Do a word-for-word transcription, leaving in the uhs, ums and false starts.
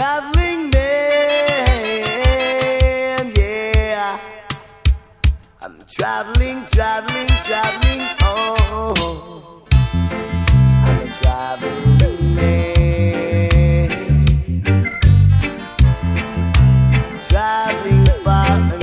traveling man, yeah. I'm traveling, traveling, traveling, oh. I'm a traveling man, traveling far and